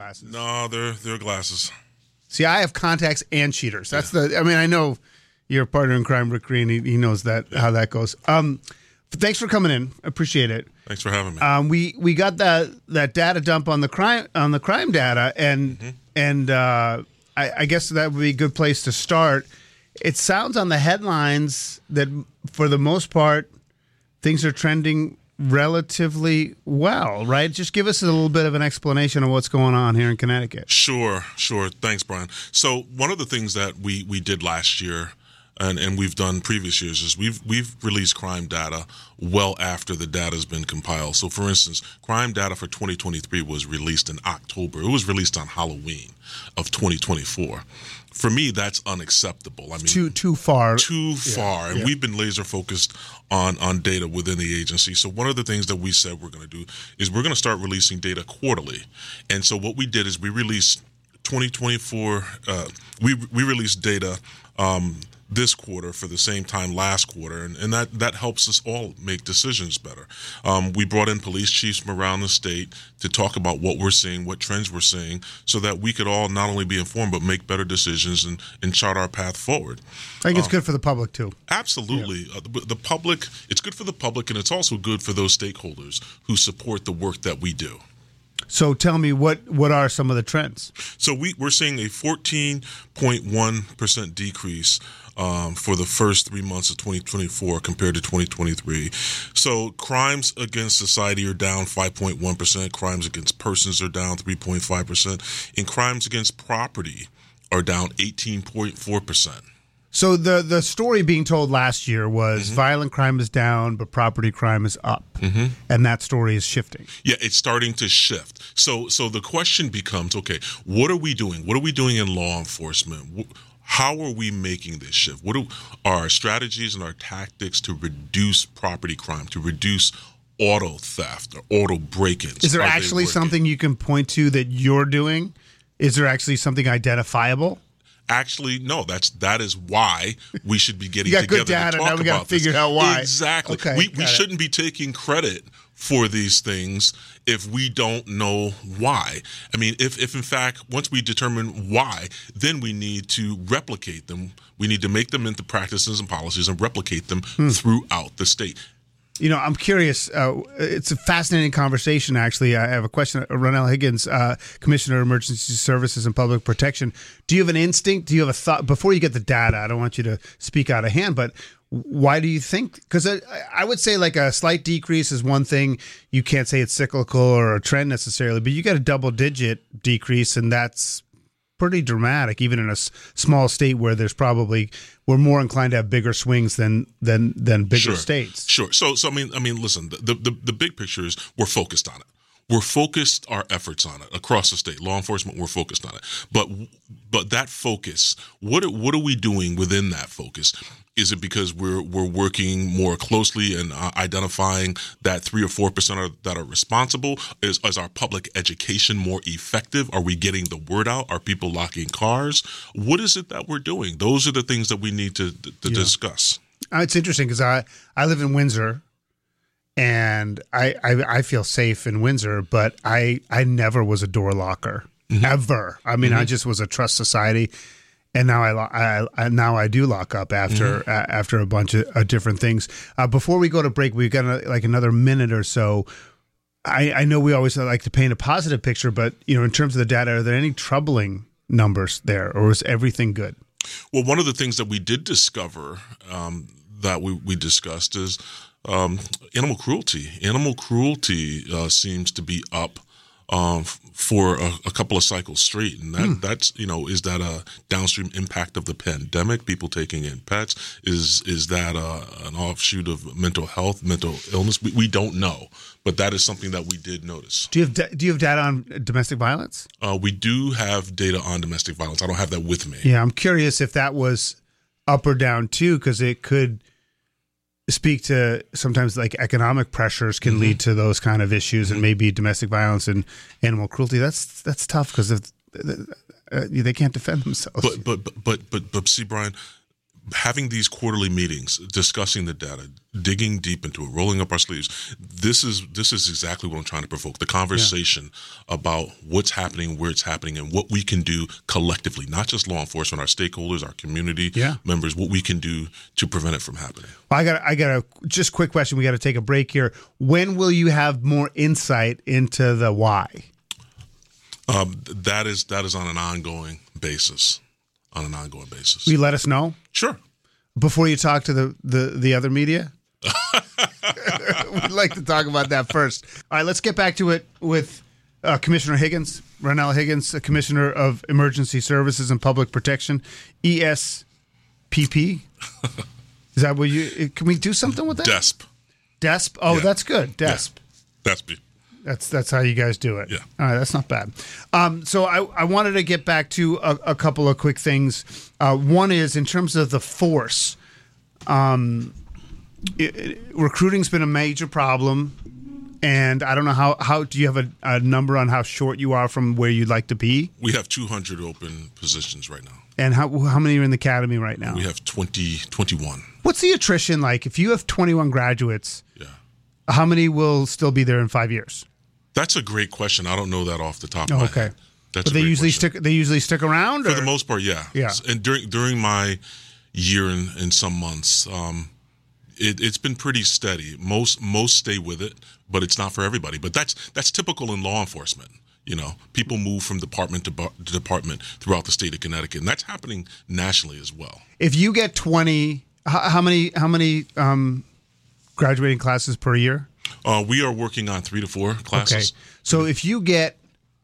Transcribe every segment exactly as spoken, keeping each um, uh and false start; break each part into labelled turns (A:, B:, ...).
A: glasses?
B: No, they're they're glasses.
A: See, I have contacts and cheaters. That's yeah. the. I mean, I know your partner in crime, Rick Green. He, he knows that yeah. how that goes. Um, thanks for coming in. Appreciate it.
B: Thanks for having me.
A: Um, we we got that that data dump on the crime on the crime data, and mm-hmm. and uh, I, I guess that would be a good place to start. It sounds on the headlines that for the most part things are trending relatively well, right? Just give us a little bit of an explanation of what's going on here in Connecticut.
B: Sure, sure. Thanks, Brian. So one of the things that we, we did last year and, and we've done previous years is we've we've released crime data well after the data has been compiled. So, for instance, crime data for twenty twenty-three was released in October. It was released on Halloween of twenty twenty-four. For me, that's unacceptable. I mean,
A: too too far.
B: Too far. Yeah, and yeah. we've been laser focused on, on data within the agency. So one of the things that we said we're going to do is we're going to start releasing data quarterly. And so what we did is we released twenty twenty-four. Uh, we we released data um, this quarter for the same time last quarter, and, and that, that helps us all make decisions better. Um, we brought in police chiefs from around the state to talk about what we're seeing, what trends we're seeing, so that we could all not only be informed but make better decisions and, and chart our path forward.
A: I think it's um, good for the public, too.
B: Absolutely. Yeah. Uh, the, the public, it's good for the public, and it's also good for those stakeholders who support the work that we do.
A: So tell me, what, what are some of the trends?
B: So we, we're seeing a fourteen point one percent decrease um, for the first three months of twenty twenty-four compared to twenty twenty-three. So crimes against society are down five point one percent. Crimes against persons are down three point five percent. And crimes against property are down eighteen point four percent.
A: So the, the story being told last year was mm-hmm. violent crime is down, but property crime is up. Mm-hmm. And that story is shifting.
B: Yeah, it's starting to shift. So so the question becomes, okay, what are we doing? What are we doing in law enforcement? How are we making this shift? What are our strategies and our tactics to reduce property crime, to reduce auto theft or auto break-ins?
A: Is there actually something you can point to that you're doing? Is there actually something identifiable?
B: Actually, no. That's that is why we should be getting
A: you got
B: together
A: good data,
B: to talk
A: now we
B: about
A: got to figure
B: this.
A: out why.
B: Exactly.
A: Okay,
B: we we
A: it.
B: shouldn't be taking credit for these things if we don't know why. I mean, if if in fact once we determine why, then we need to replicate them. We need to make them into practices and policies and replicate them hmm. throughout the state.
A: You know, I'm curious. Uh, it's a fascinating conversation, actually. I have a question. Ronell Higgins, uh, Commissioner of Emergency Services and Public Protection. Do you have an instinct? Do you have a thought? Before you get the data, I don't want you to speak out of hand, but why do you think? Because I, I would say like a slight decrease is one thing. You can't say it's cyclical or a trend necessarily, but you got a double-digit decrease, and that's pretty dramatic, even in a s- small state where there's probably we're more inclined to have bigger swings than than than bigger
B: sure.
A: states.
B: Sure. So so I mean I mean listen, the, the the big picture is we're focused on it. We're focused our efforts on it across the state. Law enforcement, we're focused on it. But but that focus, what what are we doing within that focus? Is it because we're we're working more closely and uh, identifying that three or four percent are, that are responsible? Is, is our public education more effective? Are we getting the word out? Are people locking cars? What is it that we're doing? Those are the things that we need to to yeah. discuss.
A: Uh, it's interesting because I, I live in Windsor, and I, I I feel safe in Windsor, but I I never was a door locker mm-hmm. ever. I mean, mm-hmm. I just was a trust society. And now I, I, I now I do lock up after mm-hmm. uh, after a bunch of uh, different things. Uh, before we go to break, we've got a, like another minute or so. I, I know we always like to paint a positive picture, but you know, in terms of the data, are there any troubling numbers there, or is everything good?
B: Well, one of the things that we did discover um, that we, we discussed is um, animal cruelty. Animal cruelty uh, seems to be up. Um, for a, a couple of cycles straight, and that mm. that's you know is that a downstream impact of the pandemic? People taking in pets? Is is that a, an offshoot of mental health, mental illness? We, we don't know, but that is something that we did notice.
A: Do you have da- do you have data on domestic violence?
B: Uh, we do have data on domestic violence. I don't have that with me.
A: Yeah, I'm curious if that was up or down too, because it could speak to sometimes like economic pressures can mm-hmm. lead to those kind of issues, mm-hmm. and maybe domestic violence and animal cruelty. That's that's tough because uh, they can't defend themselves.
B: But but but but but, but see, Brian, having these quarterly meetings, discussing the data, digging deep into it, rolling up our sleeves. This is this is exactly what I'm trying to provoke, the conversation yeah. about what's happening, where it's happening, and what we can do collectively, not just law enforcement, our stakeholders, our community yeah. members, what we can do to prevent it from happening.
A: Well, I got I got a just quick question. We got to take a break here. When will you have more insight into the why?
B: Um, that is that is on an ongoing basis. On an ongoing basis.
A: Will you let us know?
B: Sure.
A: Before you talk to the, the, the other media? We'd like to talk about that first. All right, let's get back to it with uh, Commissioner Higgins, Ronell Higgins, uh, Commissioner of Emergency Services and Public Protection, E S P P. Is that what you, can we do something with that?
B: D E S P.
A: D E S P? Oh,
B: yeah.
A: that's good. D E S P.
B: Yeah. D E S P.
A: That's that's how you guys do it.
B: Yeah.
A: All right, that's not bad. Um, so I, I wanted to get back to a, a couple of quick things. Uh, one is in terms of the force. Um, it, it, recruiting's been a major problem, and I don't know how, how do you have a, a number on how short you are from where you'd like to be?
B: We have two hundred open positions right now.
A: And how how many are in the academy right now?
B: We have twenty, twenty-one.
A: What's the attrition like? If you have twenty-one graduates,
B: yeah.
A: how many will still be there in five years?
B: That's a great question. I don't know that off the top of
A: oh,
B: my
A: okay.
B: head. That's
A: but
B: a
A: they
B: great
A: usually
B: question.
A: stick. They usually stick around.
B: For
A: or?
B: the most part, yeah.
A: Yeah.
B: And during during my year and, and some months, um, it, it's been pretty steady. Most most stay with it, but it's not for everybody. But that's that's typical in law enforcement. You know, people move from department to, bar, to department throughout the state of Connecticut, and that's happening nationally as well.
A: If you get twenty, how, how many how many um, graduating classes per year?
B: Uh, we are working on three to four classes.
A: Okay. So if you get,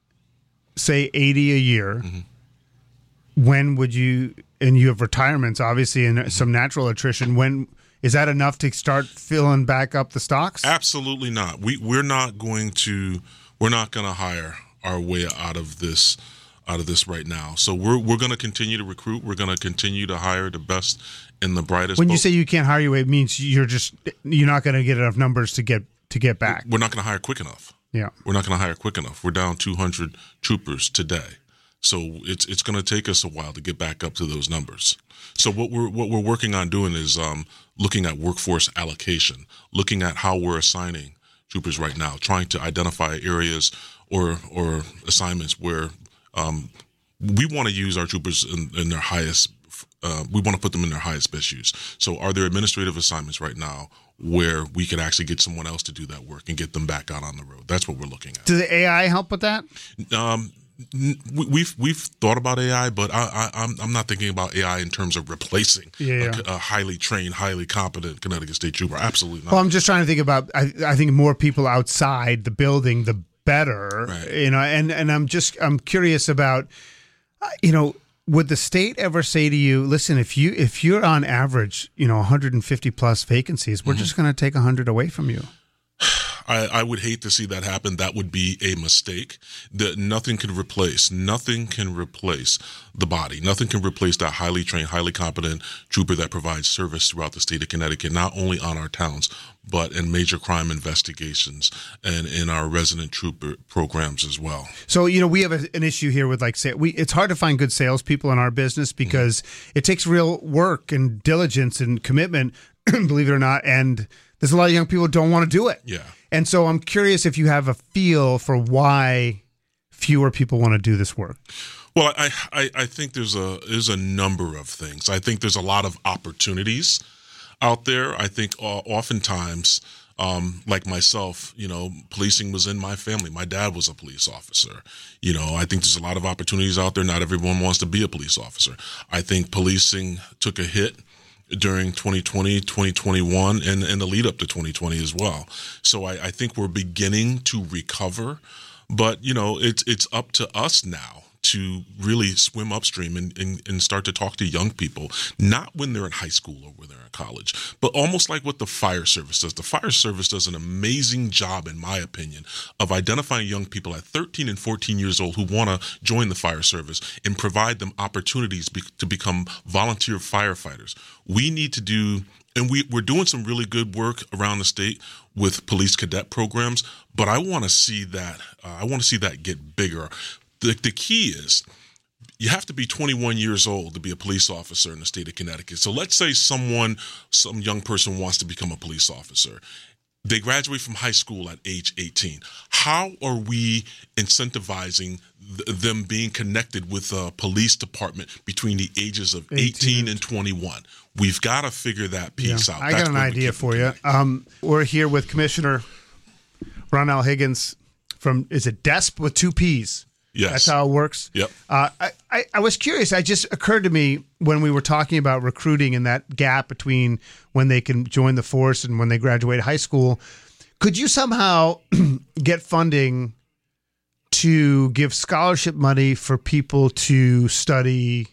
A: say, eighty a year, mm-hmm. when would you, and you have retirements, obviously, and mm-hmm. some natural attrition, when is that enough to start filling back up the stocks?
B: Absolutely not. We, we're not going to, we're not going to hire our way out of this out of this right now. So we're we're going to continue to recruit. We're going to continue to hire the best and the brightest.
A: When you say you can't hire your way, it means you're just you're not going to get enough numbers to get to get back.
B: We're not going to hire quick enough.
A: Yeah,
B: we're not going to hire quick enough. We're down two hundred troopers today, so it's it's going to take us a while to get back up to those numbers. So what we're what we're working on doing is um, looking at workforce allocation, looking at how we're assigning troopers right now, trying to identify areas or or assignments where um, we want to use our troopers in, in their highest. Uh, we want to put them in their highest best use. So, are there administrative assignments right now where we could actually get someone else to do that work and get them back out on the road? That's what we're looking at.
A: Does the A I help with that?
B: Um, we've we've thought about A I, but I, I, I'm I'm not thinking about A I in terms of replacing
A: yeah, yeah.
B: A, a highly trained, highly competent Connecticut State Trooper. Absolutely not.
A: Well, I'm just trying to think about. I, I think more people outside the building, the better.
B: Right.
A: You know, and and I'm just I'm curious about, uh, you know. Would the state ever say to you, listen, if you if you're on average, you know, one hundred fifty plus vacancies, we're mm-hmm. just going to take one hundred away from you?
B: I, I would hate to see that happen. That would be a mistake. That nothing can replace. Nothing can replace the body. Nothing can replace that highly trained, highly competent trooper that provides service throughout the state of Connecticut, not only on our towns, but in major crime investigations and in our resident trooper programs as well.
A: So, you know, we have a, an issue here with like, say, we it's hard to find good salespeople in our business because mm-hmm. it takes real work and diligence and commitment, believe it or not, and there's a lot of young people who don't want to do it.
B: Yeah.
A: And so I'm curious if you have a feel for why fewer people want to do this work.
B: Well, I, I, I think there's a there's a number of things. I think there's a lot of opportunities out there. I think uh, oftentimes, um, like myself, you know, policing was in my family. My dad was a police officer. You know, I think there's a lot of opportunities out there. Not everyone wants to be a police officer. I think policing took a hit during twenty twenty, twenty twenty-one, and, and the lead up to twenty twenty as well. So I, I think we're beginning to recover, but, you know, it's it's up to us now to really swim upstream and, and, and start to talk to young people, not when they're in high school or when they're in college, but almost like what the fire service does. The fire service does an amazing job, in my opinion, of identifying young people at thirteen and fourteen years old who want to join the fire service and provide them opportunities be, to become volunteer firefighters. We need to do, and we, we're doing some really good work around the state with police cadet programs, but I want to see that, uh, I want to see that get bigger. The, the key is you have to be twenty-one years old to be a police officer in the state of Connecticut. So let's say someone, some young person wants to become a police officer. They graduate from high school at age eighteen. How are we incentivizing th- them being connected with a police department between the ages of eighteen and twenty-one? We've got to figure that piece
A: yeah.
B: out.
A: I
B: That's
A: got an idea for you. Um, we're here with Commissioner Ronell Higgins from, is it D E S P with two P's?
B: Yes.
A: That's how it works?
B: Yep.
A: Uh, I, I, I was curious. It just occurred to me when we were talking about recruiting and that gap between when they can join the force and when they graduate high school. Could you somehow get funding to give scholarship money for people to study,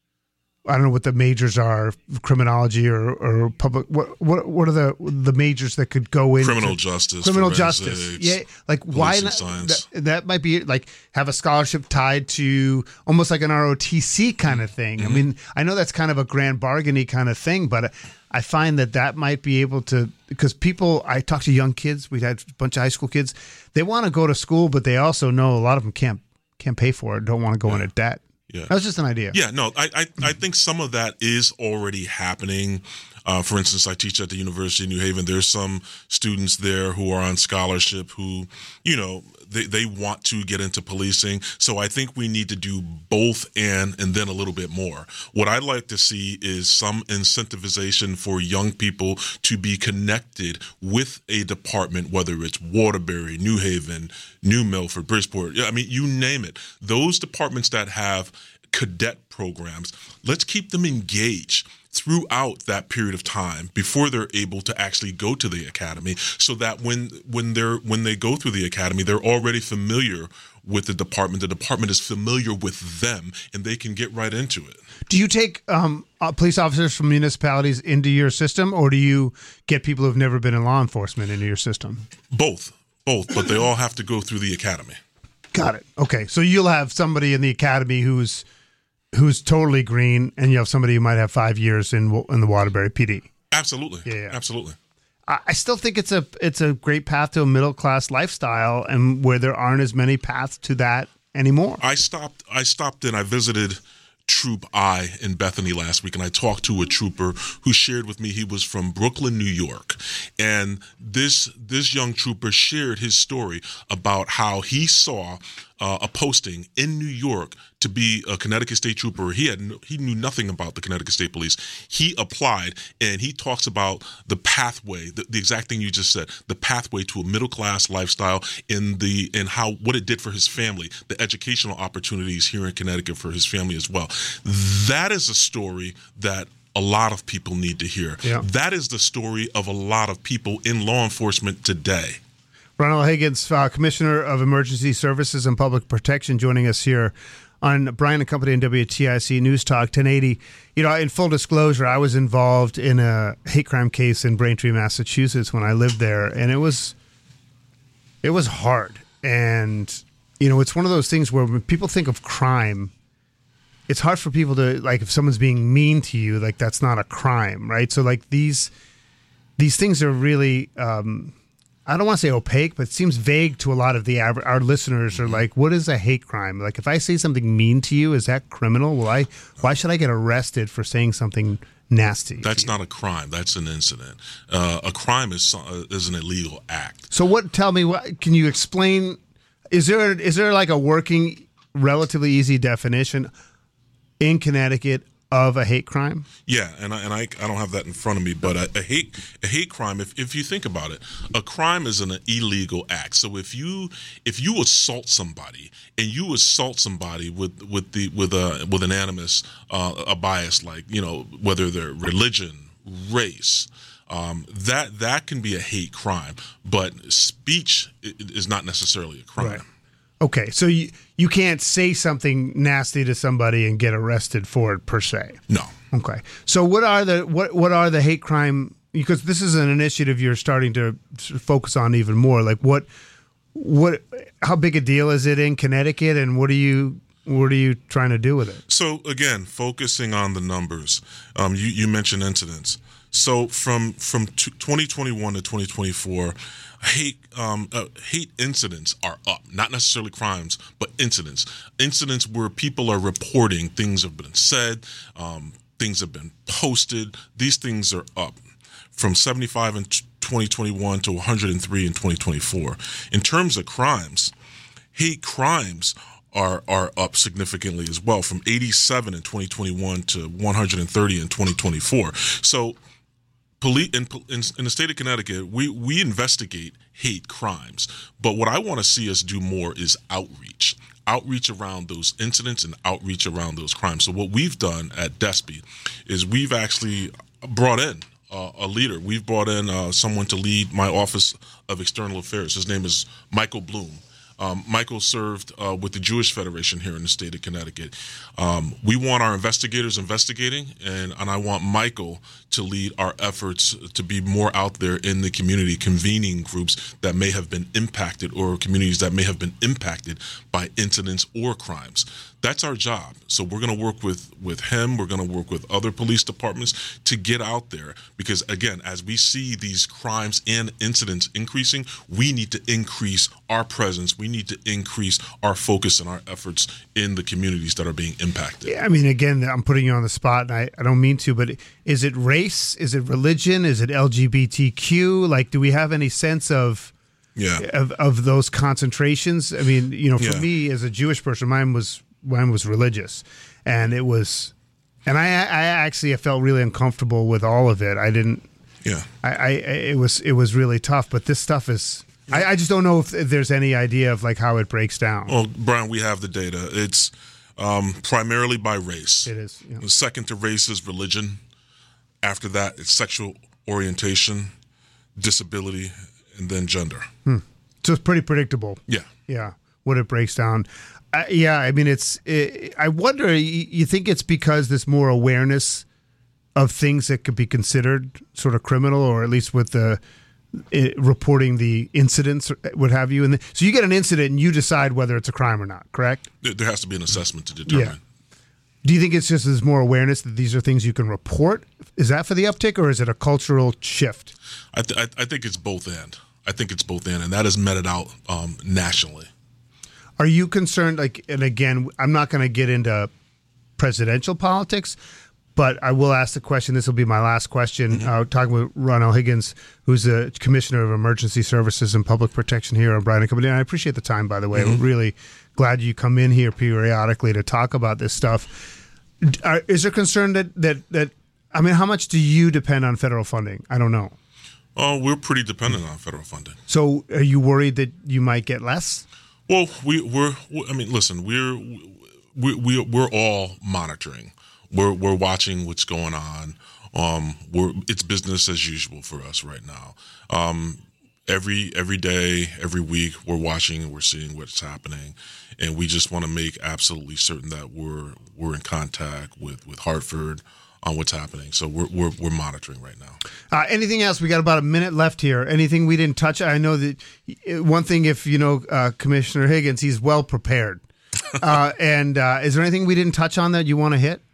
A: I don't know what the majors are, criminology or, or public. What what what are the the majors that could go into
B: criminal justice?
A: Criminal
B: forensics,
A: justice, yeah. Like why not?
B: Science.
A: That, that might be like have a scholarship tied to almost like an R O T C kind of thing. Mm-hmm. I mean, I know that's kind of a grand bargainy kind of thing, but I find that that might be able to, because people, I talk to young kids. We had a bunch of high school kids. They want to go to school, but they also know a lot of them can't can't pay for it. Don't want to go yeah. into debt.
B: Yeah.
A: That was just an idea.
B: Yeah, no, I, I, I think some of that is already happening. Uh, for instance, I teach at the University of New Haven. There's some students there who are on scholarship who, you know, they, they want to get into policing. So I think we need to do both and and then a little bit more. What I'd like to see is some incentivization for young people to be connected with a department, whether it's Waterbury, New Haven, New Milford, Bridgeport. I mean, you name it. Those departments that have cadet programs, let's keep them engaged throughout that period of time before they're able to actually go to the academy, so that when when they're when they go through the academy, they're already familiar with the department. The department is familiar with them, and they can get right into it.
A: Do you take um, uh, police officers from municipalities into your system, or do you get people who've never been in law enforcement into your system?
B: Both, both, but they all have to go through the academy. Got
A: it. Okay, so you'll have somebody in the academy who's who's totally green, and you have somebody who might have five years in in the Waterbury P D.
B: Absolutely.
A: Yeah, yeah.
B: Absolutely.
A: I, I still think it's a it's a great path to a middle class lifestyle, and where there aren't as many paths to that anymore.
B: I stopped. I stopped and I visited Troop I in Bethany last week, and I talked to a trooper who shared with me he was from Brooklyn, New York, and this this young trooper shared his story about how he saw uh, a posting in New York to be a Connecticut State Trooper. He had no, he knew nothing about the Connecticut State Police. He applied, and he talks about the pathway, the, the exact thing you just said, the pathway to a middle class lifestyle, in the and how what it did for his family, the educational opportunities here in Connecticut for his family as well. That is a story that a lot of people need to hear.
A: Yeah.
B: That is the story of a lot of people in law enforcement today.
A: Ronell Higgins, uh, Commissioner of Emergency Services and Public Protection, joining us here on Brian and Company and W T I C News Talk ten eighty. You know, in full disclosure, I was involved in a hate crime case in Braintree, Massachusetts when I lived there, and it was it was hard. And, you know, it's one of those things where when people think of crime, it's hard for people to, like, if someone's being mean to you, like, that's not a crime, right? So, like, these these things are really um, I don't want to say opaque, but it seems vague to a lot of the average, our listeners are like, what is a hate crime? Like, if I say something mean to you, is that criminal? Will I, why should I get arrested for saying something nasty?
B: That's not a crime. That's an incident. Uh, a crime is uh, is an illegal act.
A: So what, tell me, what, can you explain, is there, is there like a working, relatively easy definition in Connecticut of a hate crime?
B: Yeah, and I, and I, I don't have that in front of me, but a, a hate a hate crime, if, if you think about it, a crime is an illegal act. So if you if you assault somebody and you assault somebody with with the with a with an animus, uh, a bias, like, you know, whether they're religion, race, um, that that can be a hate crime. But speech is not necessarily a crime.
A: Right. Okay, so you you can't say something nasty to somebody and get arrested for it per se.
B: No.
A: Okay. So what are the what what are the hate crime? Because this is an initiative you're starting to focus on even more. Like what what how big a deal is it in Connecticut, and what are you what are you trying to do with it?
B: So again, focusing on the numbers. Um, you you mentioned incidents. So from from twenty twenty-one to twenty twenty-four, hate um, uh, hate incidents are up. Not necessarily crimes, but incidents. Incidents where people are reporting things have been said, um, things have been posted. These things are up from seventy-five in twenty twenty-one to one hundred three in twenty twenty-four. In terms of crimes, hate crimes are are up significantly as well, from eighty-seven in twenty twenty-one to one hundred thirty in twenty twenty-four. So police in, in, in the state of Connecticut, we, we investigate hate crimes. But what I want to see us do more is outreach. Outreach around those incidents and outreach around those crimes. So what we've done at DESPE is we've actually brought in uh, a leader. We've brought in uh, someone to lead my Office of External Affairs. His name is Michael Bloom. Um, Michael served uh, with the Jewish Federation here in the state of Connecticut. Um, we want our investigators investigating, and, and I want Michael to lead our efforts to be more out there in the community, convening groups that may have been impacted or communities that may have been impacted by incidents or crimes. That's our job. So we're going to work with, with him. We're going to work with other police departments to get out there because, again, as we see these crimes and incidents increasing, we need to increase our presence. We need to increase our focus and our efforts in the communities that are being impacted.
A: Yeah, I mean, again, I'm putting you on the spot, and I, I don't mean to, but is it race? Is it religion? Is it L G B T Q? Like, do we have any sense of
B: yeah
A: of, of those concentrations? I mean, you know, for
B: yeah.
A: me as a Jewish person, mine was mine was religious, and it was, and I I actually felt really uncomfortable with all of it. I didn't.
B: Yeah.
A: I, I it was it was really tough, but this stuff is. I, I just don't know if there's any idea of like how it breaks down.
B: Well, Brian, we have the data. It's um, primarily by race.
A: It is. Yeah.
B: Second to race is religion. After that, it's sexual orientation, disability, and then gender.
A: Hmm. So it's pretty predictable.
B: Yeah.
A: Yeah. What it breaks down. Uh, yeah. I mean, it's. It, I wonder. You, you think it's because there's more awareness of things that could be considered sort of criminal, or at least with the. It, reporting the incidents, what have you, and so you get an incident and you decide whether it's a crime or not. Correct?
B: There has to be an assessment to determine.
A: Yeah. Do you think it's just there's more awareness that these are things you can report? Is that for the uptick, or is it a cultural shift?
B: I, th- I think it's both and. I think it's both and, and that is meted out um, nationally.
A: Are you concerned? Like, and again, I'm not going to get into presidential politics. But I will ask the question. This will be my last question. Mm-hmm. Uh, talking with Ronell Higgins, who's the Commissioner of Emergency Services and Public Protection here on Brian and Company. And I appreciate the time, by the way. Mm-hmm. I'm really glad you come in here periodically to talk about this stuff. Are, is there concern that, that, that, I mean, how much do you depend on federal funding? I don't know.
B: Oh, we're pretty dependent on federal funding.
A: So are you worried that you might get less?
B: Well, we, we're, I mean, listen, we're, we, we, we're all monitoring. We're we're watching what's going on. Um, we're it's business as usual for us right now. Um, every every day, every week, we're watching and we're seeing what's happening, and we just want to make absolutely certain that we're we're in contact with, with Hartford on what's happening. So we're we're we're monitoring right now.
A: Uh, anything else? We got about a minute left here. Anything we didn't touch? I know that one thing. If you know uh, Commissioner Higgins, he's well prepared. uh, and uh, is there anything we didn't touch on that you want to hit?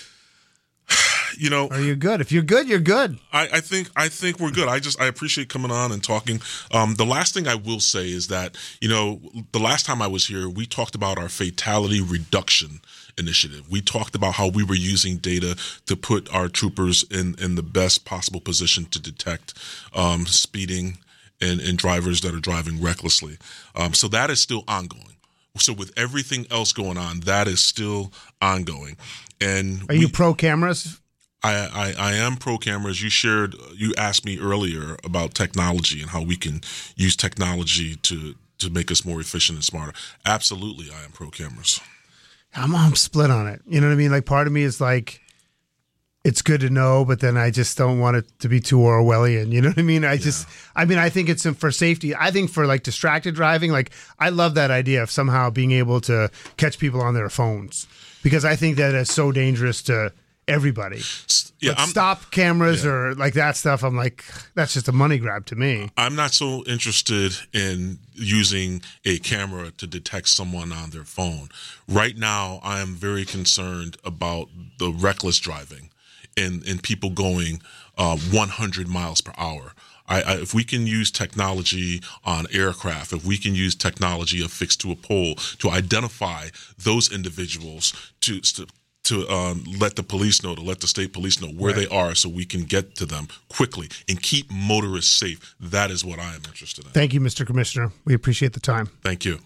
B: You know,
A: are you good? If you're good, you're good.
B: I, I think I think we're good. I just I appreciate coming on and talking. Um, the last thing I will say is that, you know, the last time I was here, we talked about our fatality reduction initiative. We talked about how we were using data to put our troopers in, in the best possible position to detect um, speeding and, and drivers that are driving recklessly. Um, so that is still ongoing. So with everything else going on, that is still ongoing. And
A: are you we, pro cameras?
B: I, I, I am pro cameras. You shared, you asked me earlier about technology and how we can use technology to, to make us more efficient and smarter. Absolutely, I am pro cameras.
A: I'm, I'm split on it. You know what I mean? Like, part of me is like, it's good to know, but then I just don't want it to be too Orwellian. You know what I mean? I yeah. just, I mean, I think it's for safety. I think for like distracted driving, like I love that idea of somehow being able to catch people on their phones, because I think that is so dangerous to everybody. Yeah, but stop cameras yeah. or like that stuff, I'm like, that's just a money grab to me.
B: I'm not so interested in using a camera to detect someone on their phone. Right now, I am very concerned about the reckless driving in, in people going uh, one hundred miles per hour. I, I, if we can use technology on aircraft, if we can use technology affixed to a pole to identify those individuals, to to, to um, let the police know, to let the state police know where right. they are, so we can get to them quickly and keep motorists safe. That is what I am interested in.
A: Thank you, Mister Commissioner. We appreciate the time.
B: Thank you.